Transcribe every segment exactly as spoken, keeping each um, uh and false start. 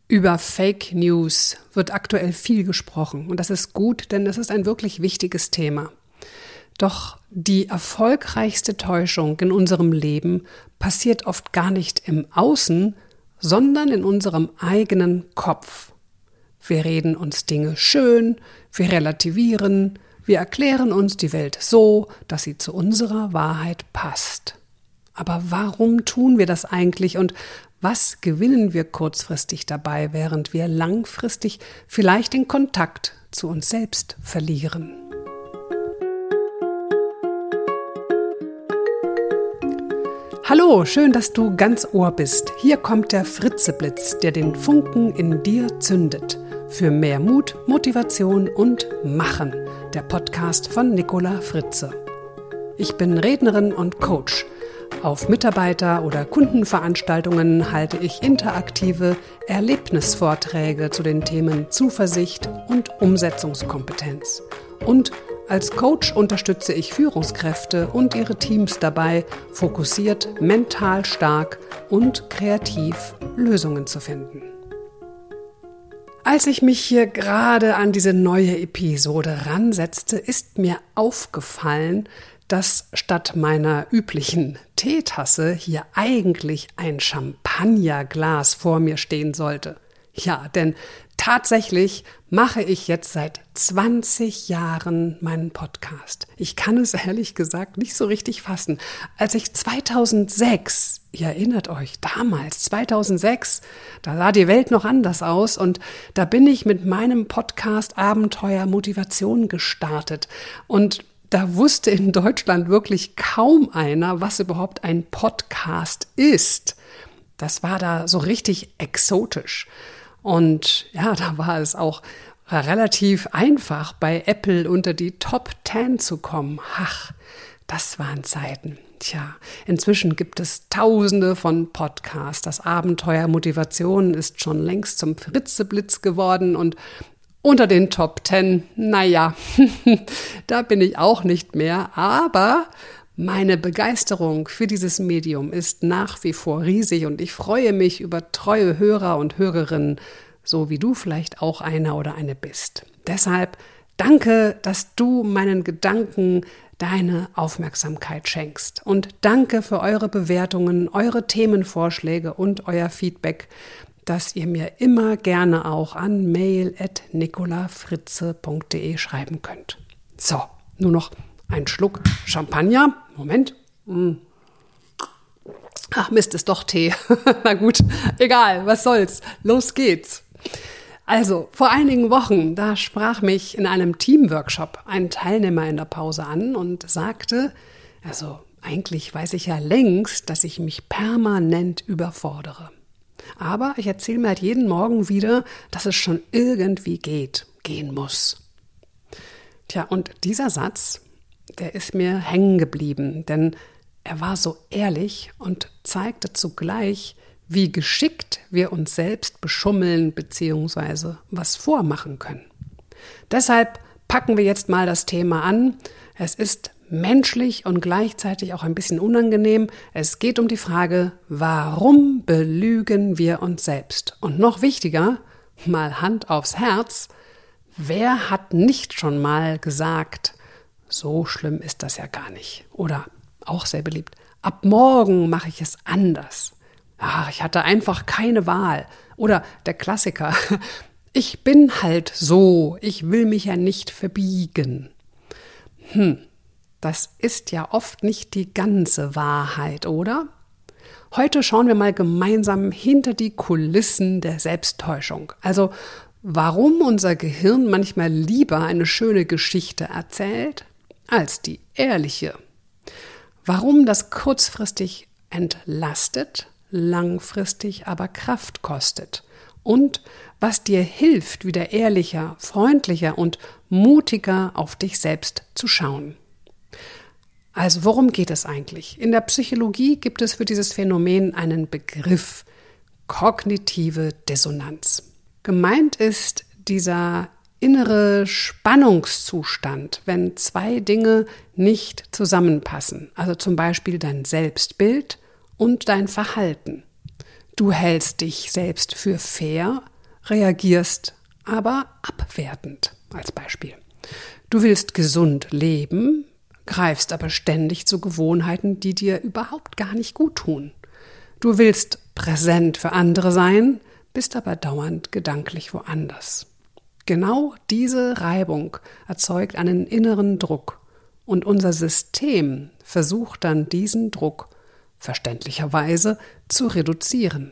Über Fake News wird aktuell viel gesprochen und das ist gut, denn es ist ein wirklich wichtiges Thema. Doch die erfolgreichste Täuschung in unserem Leben passiert oft gar nicht im Außen, sondern in unserem eigenen Kopf. Wir reden uns Dinge schön, wir relativieren, wir erklären uns die Welt so, dass sie zu unserer Wahrheit passt. Aber warum tun wir das eigentlich und was gewinnen wir kurzfristig dabei, während wir langfristig vielleicht den Kontakt zu uns selbst verlieren? Hallo, schön, dass du ganz Ohr bist. Hier kommt der Fritzeblitz, der den Funken in dir zündet. Für mehr Mut, Motivation und Machen. Der Podcast von Nicola Fritze. Ich bin Rednerin und Coach. Auf Mitarbeiter- oder Kundenveranstaltungen halte ich interaktive Erlebnisvorträge zu den Themen Zuversicht und Umsetzungskompetenz. Und als Coach unterstütze ich Führungskräfte und ihre Teams dabei, fokussiert, mental stark und kreativ Lösungen zu finden. Als ich mich hier gerade an diese neue Episode ransetzte, ist mir aufgefallen, dass statt meiner üblichen Teetasse hier eigentlich ein Champagnerglas vor mir stehen sollte. Ja, denn tatsächlich mache ich jetzt seit zwanzig Jahren meinen Podcast. Ich kann es ehrlich gesagt nicht so richtig fassen. Als ich zweitausendsechs, ihr erinnert euch, damals, zweitausendsechs, da sah die Welt noch anders aus und da bin ich mit meinem Podcast Abenteuer Motivation gestartet und da wusste in Deutschland wirklich kaum einer, was überhaupt ein Podcast ist. Das war da so richtig exotisch. Und ja, da war es auch relativ einfach, bei Apple unter die Top zehn zu kommen. Ach, das waren Zeiten. Tja, inzwischen gibt es Tausende von Podcasts. Das Abenteuer Motivation ist schon längst zum Fritzeblitz geworden und unter den Top zehn, naja, da bin ich auch nicht mehr, aber meine Begeisterung für dieses Medium ist nach wie vor riesig und ich freue mich über treue Hörer und Hörerinnen, so wie du vielleicht auch einer oder eine bist. Deshalb danke, dass du meinen Gedanken deine Aufmerksamkeit schenkst und danke für eure Bewertungen, eure Themenvorschläge und euer Feedback, dass ihr mir immer gerne auch an mail at nicolafritze punkt de schreiben könnt. So, nur noch ein Schluck Champagner. Moment. Ach Mist, ist doch Tee. Na gut, egal, was soll's. Los geht's. Also, vor einigen Wochen, da sprach mich in einem Teamworkshop ein Teilnehmer in der Pause an und sagte, also eigentlich weiß ich ja längst, dass ich mich permanent überfordere. Aber ich erzähle mir halt jeden Morgen wieder, dass es schon irgendwie geht, gehen muss. Tja, und dieser Satz, der ist mir hängen geblieben, denn er war so ehrlich und zeigte zugleich, wie geschickt wir uns selbst beschummeln bzw. was vormachen können. Deshalb packen wir jetzt mal das Thema an. Es ist menschlich und gleichzeitig auch ein bisschen unangenehm. Es geht um die Frage, warum belügen wir uns selbst? Und noch wichtiger, mal Hand aufs Herz, wer hat nicht schon mal gesagt, so schlimm ist das ja gar nicht? Oder auch sehr beliebt, ab morgen mache ich es anders. Ach, ich hatte einfach keine Wahl. Oder der Klassiker, ich bin halt so, ich will mich ja nicht verbiegen. Hm. Das ist ja oft nicht die ganze Wahrheit, oder? Heute schauen wir mal gemeinsam hinter die Kulissen der Selbsttäuschung. Also, warum unser Gehirn manchmal lieber eine schöne Geschichte erzählt, als die ehrliche. Warum das kurzfristig entlastet, langfristig aber Kraft kostet. Und was dir hilft, wieder ehrlicher, freundlicher und mutiger auf dich selbst zu schauen. Also worum geht es eigentlich? In der Psychologie gibt es für dieses Phänomen einen Begriff, kognitive Dissonanz. Gemeint ist dieser innere Spannungszustand, wenn zwei Dinge nicht zusammenpassen, also zum Beispiel dein Selbstbild und dein Verhalten. Du hältst dich selbst für fair, reagierst aber abwertend als Beispiel. Du willst gesund leben, greifst aber ständig zu Gewohnheiten, die dir überhaupt gar nicht gut tun. Du willst präsent für andere sein, bist aber dauernd gedanklich woanders. Genau diese Reibung erzeugt einen inneren Druck und unser System versucht dann diesen Druck verständlicherweise zu reduzieren.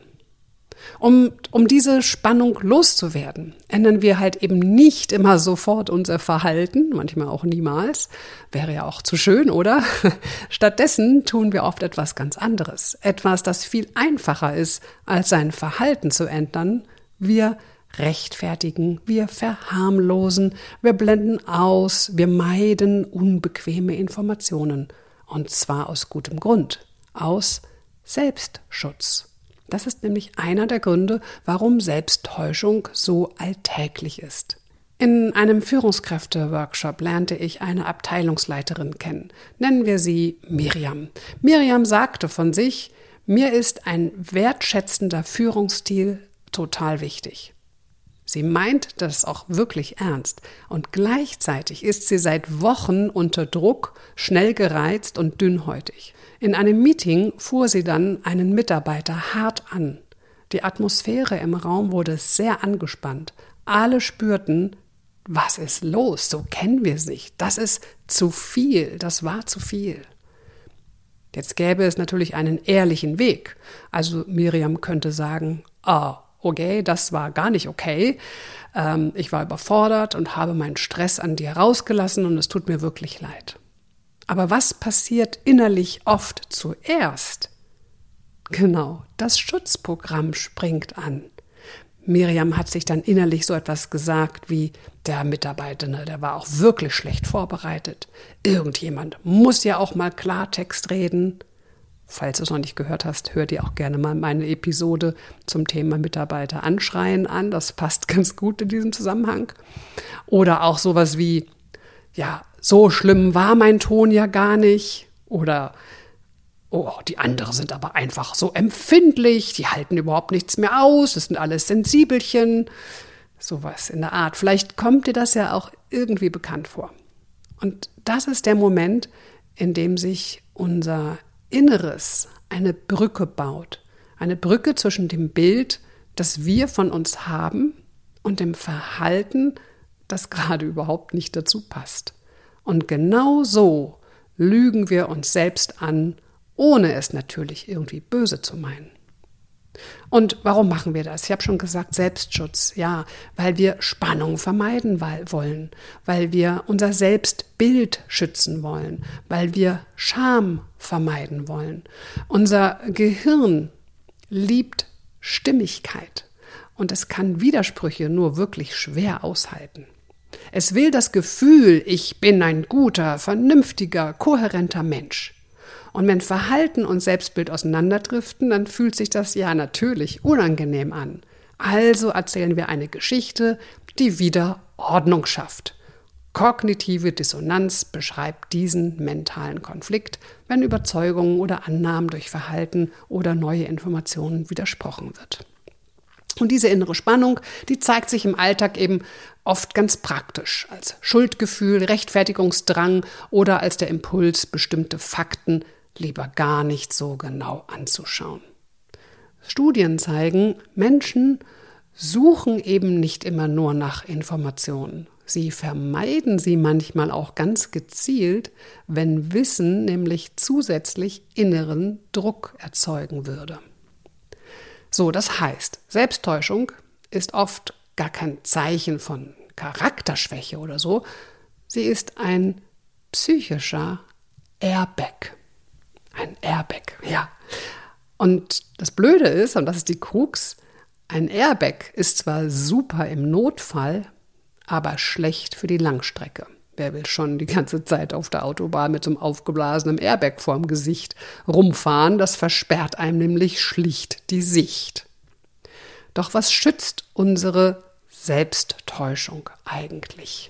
Um, um diese Spannung loszuwerden, ändern wir halt eben nicht immer sofort unser Verhalten, manchmal auch niemals, wäre ja auch zu schön, oder? Stattdessen tun wir oft etwas ganz anderes, etwas, das viel einfacher ist, als sein Verhalten zu ändern. Wir rechtfertigen, wir verharmlosen, wir blenden aus, wir meiden unbequeme Informationen. Und zwar aus gutem Grund, aus Selbstschutz. Das ist nämlich einer der Gründe, warum Selbsttäuschung so alltäglich ist. In einem Führungskräfte-Workshop lernte ich eine Abteilungsleiterin kennen. Nennen wir sie Miriam. Miriam sagte von sich, mir ist ein wertschätzender Führungsstil total wichtig. Sie meint das auch wirklich ernst und gleichzeitig ist sie seit Wochen unter Druck, schnell gereizt und dünnhäutig. In einem Meeting fuhr sie dann einen Mitarbeiter hart an. Die Atmosphäre im Raum wurde sehr angespannt. Alle spürten, was ist los? So kennen wir es nicht. Das ist zu viel. Das war zu viel. Jetzt gäbe es natürlich einen ehrlichen Weg. Also Miriam könnte sagen, ah, okay, das war gar nicht okay. Ähm, ich war überfordert und habe meinen Stress an dir rausgelassen und es tut mir wirklich leid. Aber was passiert innerlich oft zuerst? Genau, das Schutzprogramm springt an. Miriam hat sich dann innerlich so etwas gesagt wie, der Mitarbeiter, ne, der war auch wirklich schlecht vorbereitet. Irgendjemand muss ja auch mal Klartext reden. Falls du es noch nicht gehört hast, hör dir auch gerne mal meine Episode zum Thema Mitarbeiter anschreien an. Das passt ganz gut in diesem Zusammenhang. Oder auch sowas wie, ja, so schlimm war mein Ton ja gar nicht. Oder, oh, die anderen sind aber einfach so empfindlich, die halten überhaupt nichts mehr aus, das sind alles Sensibelchen. Sowas in der Art. Vielleicht kommt dir das ja auch irgendwie bekannt vor. Und das ist der Moment, in dem sich unser Inneres eine Brücke baut. Eine Brücke zwischen dem Bild, das wir von uns haben, und dem Verhalten, das gerade überhaupt nicht dazu passt. Und genau so lügen wir uns selbst an, ohne es natürlich irgendwie böse zu meinen. Und warum machen wir das? Ich habe schon gesagt, Selbstschutz, ja, weil wir Spannung vermeiden wollen, weil wir unser Selbstbild schützen wollen, weil wir Scham vermeiden wollen. Unser Gehirn liebt Stimmigkeit und es kann Widersprüche nur wirklich schwer aushalten. Es will das Gefühl, ich bin ein guter, vernünftiger, kohärenter Mensch. Und wenn Verhalten und Selbstbild auseinanderdriften, dann fühlt sich das ja natürlich unangenehm an. Also erzählen wir eine Geschichte, die wieder Ordnung schafft. Kognitive Dissonanz beschreibt diesen mentalen Konflikt, wenn Überzeugungen oder Annahmen durch Verhalten oder neue Informationen widersprochen wird. Und diese innere Spannung, die zeigt sich im Alltag eben oft ganz praktisch, als Schuldgefühl, Rechtfertigungsdrang oder als der Impuls, bestimmte Fakten lieber gar nicht so genau anzuschauen. Studien zeigen, Menschen suchen eben nicht immer nur nach Informationen. Sie vermeiden sie manchmal auch ganz gezielt, wenn Wissen nämlich zusätzlich inneren Druck erzeugen würde. So, das heißt, Selbsttäuschung ist oft gar kein Zeichen von Charakterschwäche oder so. Sie ist ein psychischer Airbag. Ein Airbag, ja. Und das Blöde ist, und das ist die Krux, ein Airbag ist zwar super im Notfall, aber schlecht für die Langstrecke. Wer will schon die ganze Zeit auf der Autobahn mit so einem aufgeblasenen Airbag vorm Gesicht rumfahren? Das versperrt einem nämlich schlicht die Sicht. Doch was schützt unsere Selbsttäuschung eigentlich?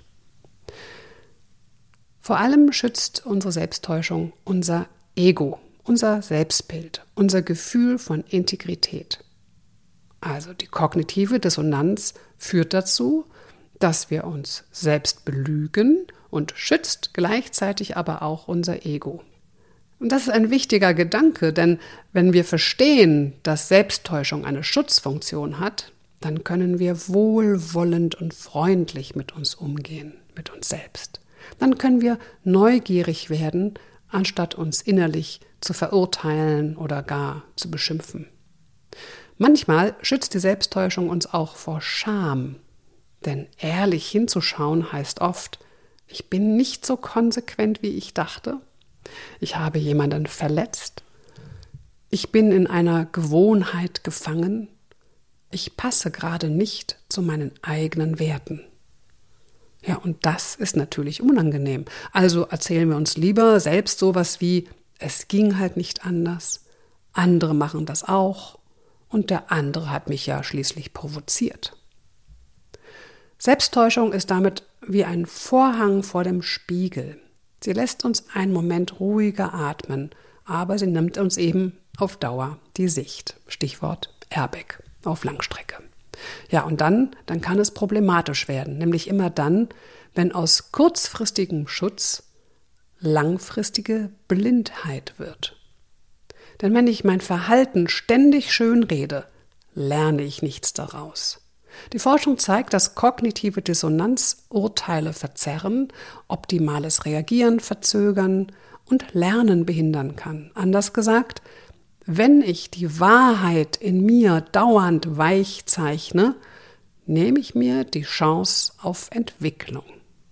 Vor allem schützt unsere Selbsttäuschung unser Ego, unser Selbstbild, unser Gefühl von Integrität. Also die kognitive Dissonanz führt dazu, dass wir uns selbst belügen und schützt gleichzeitig aber auch unser Ego. Und das ist ein wichtiger Gedanke, denn wenn wir verstehen, dass Selbsttäuschung eine Schutzfunktion hat, dann können wir wohlwollend und freundlich mit uns umgehen, mit uns selbst. Dann können wir neugierig werden, anstatt uns innerlich zu verurteilen oder gar zu beschimpfen. Manchmal schützt die Selbsttäuschung uns auch vor Scham, denn ehrlich hinzuschauen heißt oft, ich bin nicht so konsequent, wie ich dachte. Ich habe jemanden verletzt. Ich bin in einer Gewohnheit gefangen. Ich passe gerade nicht zu meinen eigenen Werten. Ja, und das ist natürlich unangenehm. Also erzählen wir uns lieber selbst sowas wie, es ging halt nicht anders, andere machen das auch und der andere hat mich ja schließlich provoziert. Selbsttäuschung ist damit wie ein Vorhang vor dem Spiegel. Sie lässt uns einen Moment ruhiger atmen, aber sie nimmt uns eben auf Dauer die Sicht. Stichwort Airbag auf Langstrecke. Ja, und dann, dann kann es problematisch werden, nämlich immer dann, wenn aus kurzfristigem Schutz langfristige Blindheit wird. Denn wenn ich mein Verhalten ständig schönrede, lerne ich nichts daraus. Die Forschung zeigt, dass kognitive Dissonanz Urteile verzerren, optimales Reagieren verzögern und Lernen behindern kann. Anders gesagt, wenn ich die Wahrheit in mir dauernd weich zeichne, nehme ich mir die Chance auf Entwicklung.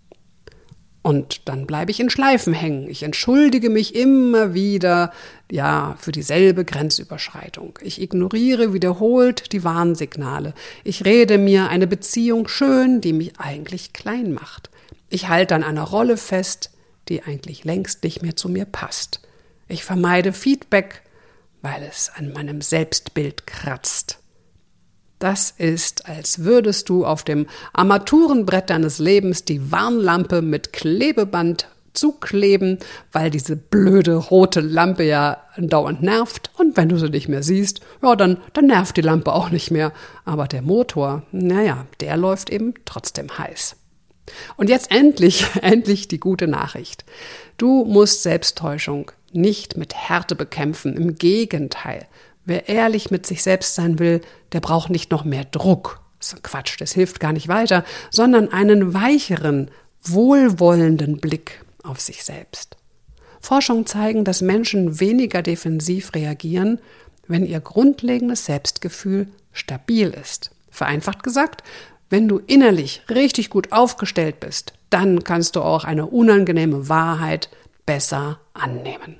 Und dann bleibe ich in Schleifen hängen. Ich entschuldige mich immer wieder, ja, für dieselbe Grenzüberschreitung. Ich ignoriere wiederholt die Warnsignale. Ich rede mir eine Beziehung schön, die mich eigentlich klein macht. Ich halte an einer Rolle fest, die eigentlich längst nicht mehr zu mir passt. Ich vermeide Feedback, weil es an meinem Selbstbild kratzt. Das ist, als würdest du auf dem Armaturenbrett deines Lebens die Warnlampe mit Klebeband zukleben, weil diese blöde rote Lampe ja dauernd nervt. Und wenn du sie nicht mehr siehst, ja, dann, dann nervt die Lampe auch nicht mehr. Aber der Motor, naja, der läuft eben trotzdem heiß. Und jetzt endlich, endlich die gute Nachricht. Du musst Selbsttäuschung nicht mit Härte bekämpfen, im Gegenteil. Wer ehrlich mit sich selbst sein will, der braucht nicht noch mehr Druck. Das ist Quatsch, das hilft gar nicht weiter, sondern einen weicheren, wohlwollenden Blick auf sich selbst. Forschungen zeigen, dass Menschen weniger defensiv reagieren, wenn ihr grundlegendes Selbstgefühl stabil ist. Vereinfacht gesagt, wenn du innerlich richtig gut aufgestellt bist, dann kannst du auch eine unangenehme Wahrheit besser annehmen.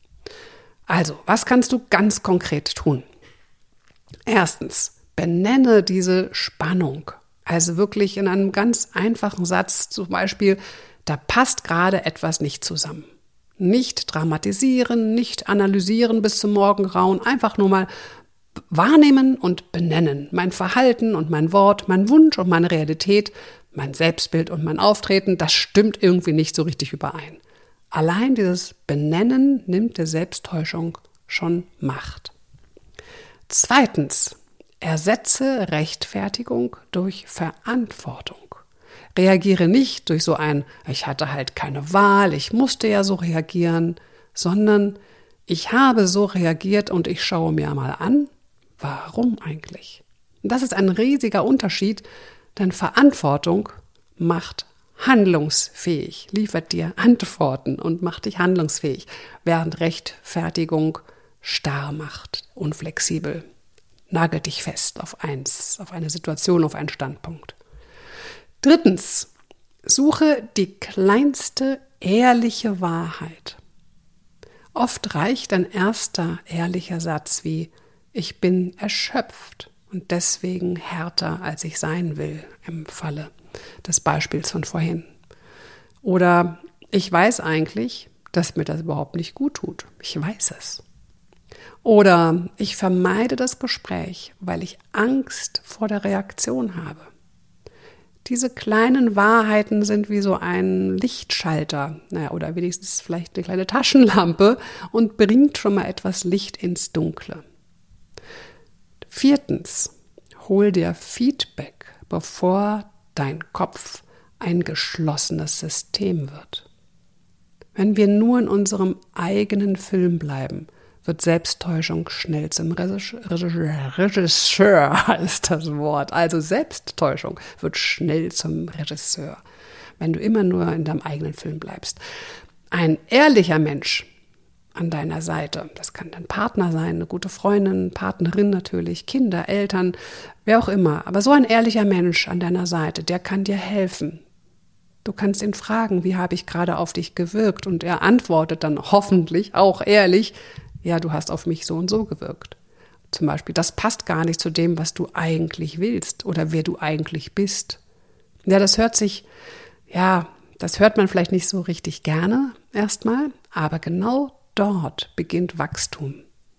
Also, was kannst du ganz konkret tun? Erstens, benenne diese Spannung. Also wirklich in einem ganz einfachen Satz, zum Beispiel, da passt gerade etwas nicht zusammen. Nicht dramatisieren, nicht analysieren bis zum Morgengrauen, einfach nur mal wahrnehmen und benennen. Mein Verhalten und mein Wort, mein Wunsch und meine Realität, mein Selbstbild und mein Auftreten, das stimmt irgendwie nicht so richtig überein. Allein dieses Benennen nimmt der Selbsttäuschung schon Macht. Zweitens, ersetze Rechtfertigung durch Verantwortung. Reagiere nicht durch so ein, ich hatte halt keine Wahl, ich musste ja so reagieren, sondern ich habe so reagiert und ich schaue mir mal an, warum eigentlich? Und das ist ein riesiger Unterschied, denn Verantwortung macht handlungsfähig, liefert dir Antworten und macht dich handlungsfähig, während Rechtfertigung starr macht, unflexibel, nagelt dich fest auf eins, auf eine Situation, auf einen Standpunkt. Drittens, suche die kleinste ehrliche Wahrheit. Oft reicht ein erster ehrlicher Satz wie, ich bin erschöpft und deswegen härter, als ich sein will, im Falle des Beispiels von vorhin. Oder ich weiß eigentlich, dass mir das überhaupt nicht gut tut. Ich weiß es. Oder ich vermeide das Gespräch, weil ich Angst vor der Reaktion habe. Diese kleinen Wahrheiten sind wie so ein Lichtschalter, naja, oder wenigstens vielleicht eine kleine Taschenlampe und bringt schon mal etwas Licht ins Dunkle. Viertens, hol dir Feedback, bevor dein Kopf ein geschlossenes System wird. Wenn wir nur in unserem eigenen Film bleiben, wird Selbsttäuschung schnell zum Regisseur, Regisseur ist das Wort. Also Selbsttäuschung wird schnell zum Regisseur, wenn du immer nur in deinem eigenen Film bleibst. Ein ehrlicher Mensch an deiner Seite, das kann dein Partner sein, eine gute Freundin, Partnerin natürlich, Kinder, Eltern, wer auch immer. Aber so ein ehrlicher Mensch an deiner Seite, der kann dir helfen. Du kannst ihn fragen, wie habe ich gerade auf dich gewirkt? Und er antwortet dann hoffentlich auch ehrlich, ja, du hast auf mich so und so gewirkt. Zum Beispiel, das passt gar nicht zu dem, was du eigentlich willst oder wer du eigentlich bist. Ja, das hört sich, ja, das hört man vielleicht nicht so richtig gerne erstmal, aber genau dort beginnt Wachstum.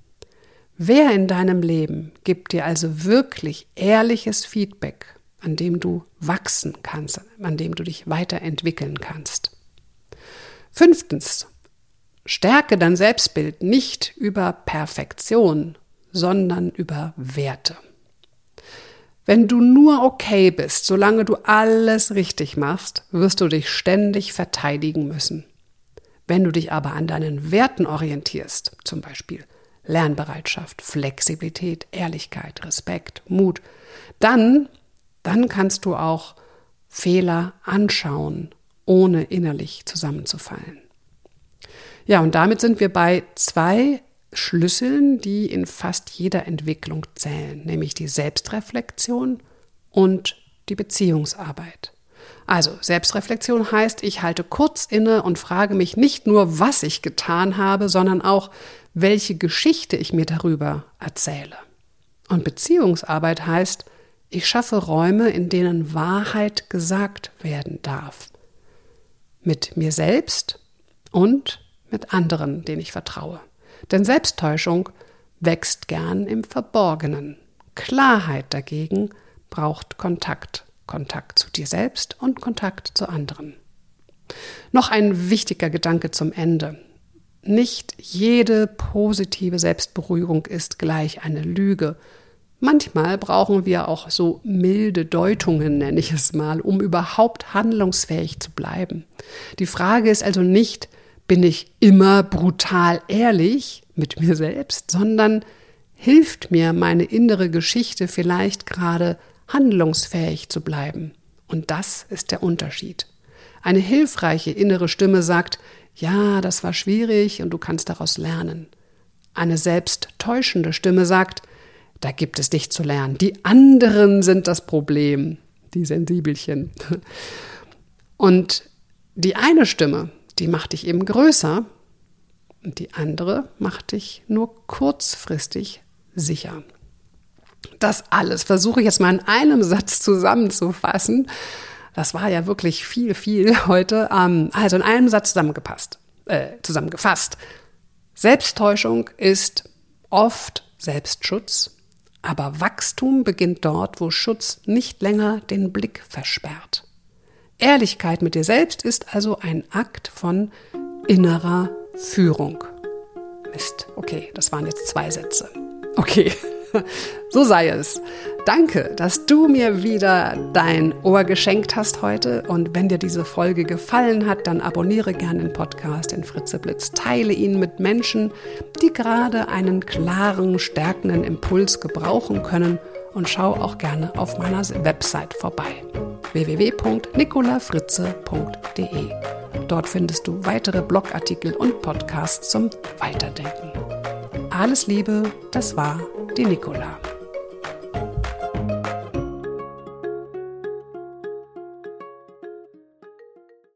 Wer in deinem Leben gibt dir also wirklich ehrliches Feedback, an dem du wachsen kannst, an dem du dich weiterentwickeln kannst? Fünftens, stärke dein Selbstbild nicht über Perfektion, sondern über Werte. Wenn du nur okay bist, solange du alles richtig machst, wirst du dich ständig verteidigen müssen. Wenn du dich aber an deinen Werten orientierst, zum Beispiel Lernbereitschaft, Flexibilität, Ehrlichkeit, Respekt, Mut, dann, dann kannst du auch Fehler anschauen, ohne innerlich zusammenzufallen. Ja, und damit sind wir bei zwei Schlüsseln, die in fast jeder Entwicklung zählen, nämlich die Selbstreflexion und die Beziehungsarbeit. Also Selbstreflexion heißt, ich halte kurz inne und frage mich nicht nur, was ich getan habe, sondern auch, welche Geschichte ich mir darüber erzähle. Und Beziehungsarbeit heißt, ich schaffe Räume, in denen Wahrheit gesagt werden darf. Mit mir selbst und mit anderen, denen ich vertraue. Denn Selbsttäuschung wächst gern im Verborgenen. Klarheit dagegen braucht Kontakt. Kontakt zu dir selbst und Kontakt zu anderen. Noch ein wichtiger Gedanke zum Ende. Nicht jede positive Selbstberuhigung ist gleich eine Lüge. Manchmal brauchen wir auch so milde Deutungen, nenne ich es mal, um überhaupt handlungsfähig zu bleiben. Die Frage ist also nicht, bin ich immer brutal ehrlich mit mir selbst, sondern hilft mir meine innere Geschichte vielleicht gerade handlungsfähig zu bleiben. Und das ist der Unterschied. Eine hilfreiche innere Stimme sagt, ja, das war schwierig und du kannst daraus lernen. Eine selbsttäuschende Stimme sagt, da gibt es nichts zu lernen. Die anderen sind das Problem, die Sensibelchen. Und die eine Stimme, die macht dich eben größer und die andere macht dich nur kurzfristig sicher. Das alles versuche ich jetzt mal in einem Satz zusammenzufassen. Das war ja wirklich viel, viel heute. Also in einem Satz zusammengepasst, äh, zusammengefasst. Selbsttäuschung ist oft Selbstschutz, aber Wachstum beginnt dort, wo Schutz nicht länger den Blick versperrt. Ehrlichkeit mit dir selbst ist also ein Akt von innerer Führung. Mist, okay, das waren jetzt zwei Sätze. Okay, so sei es. Danke, dass du mir wieder dein Ohr geschenkt hast heute. Und wenn dir diese Folge gefallen hat, dann abonniere gerne den Podcast in Fritzeblitz. Teile ihn mit Menschen, die gerade einen klaren, stärkenden Impuls gebrauchen können. Und schau auch gerne auf meiner Website vorbei. w w w punkt nicola fritze punkt d e. Dort findest du weitere Blogartikel und Podcasts zum Weiterdenken. Alles Liebe, das war die Nicola.